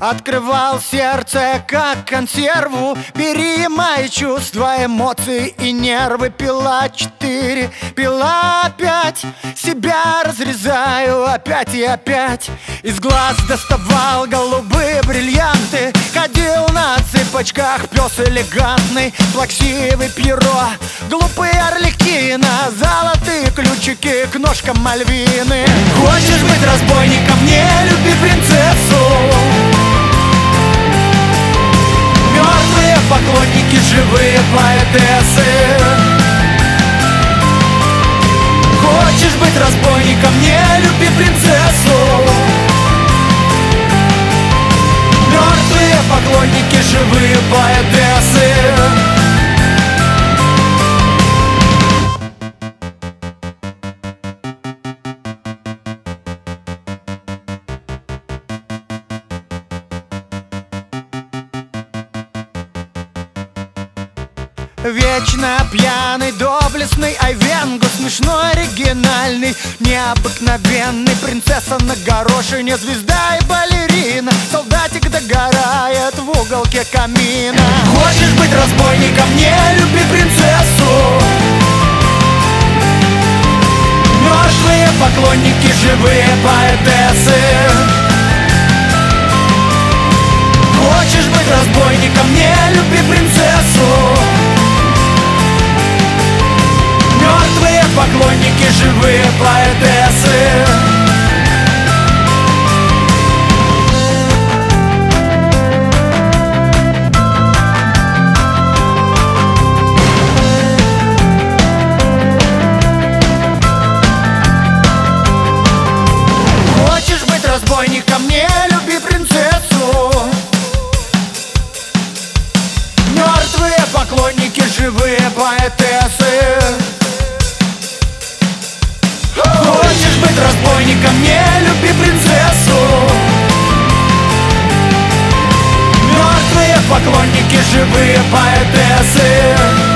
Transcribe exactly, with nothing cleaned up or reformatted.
Открывал сердце, как консерву. Бери мои чувства, эмоции и нервы. Пила четыре, пила пять. Себя разрезаю опять и опять. Из глаз доставал голубые бриллианты. Ходил на цыпочках, пес элегантный. Плаксивый Пьеро, глупые Арлекино. Золотые ключики к ножкам Мальвины. Хочешь быть разбойником, не люби принцессу. Мертвые поклонники, живые поэтессы. Хочешь быть разбойником, не люби принцессу. Мертвые поклонники, живые поэтессы. Вечно пьяный, доблестный Айвенго, смешной, оригинальный, необыкновенный. Принцесса на горошине, звезда и балерина. Солдатик догорает в уголке камина. Хочешь быть разбойником, не люби принцессу. Мертвые поклонники, живые поэтессы. Хочешь быть разбойником, не люби принцессу. Мертвые поклонники, живые поэтессы. Хочешь быть разбойником, не люби принцессу. Мертвые поклонники, живые поэтессы. Хочешь быть разбойником, не люби принцессу. Мертвые поклонники, живые поэтессы.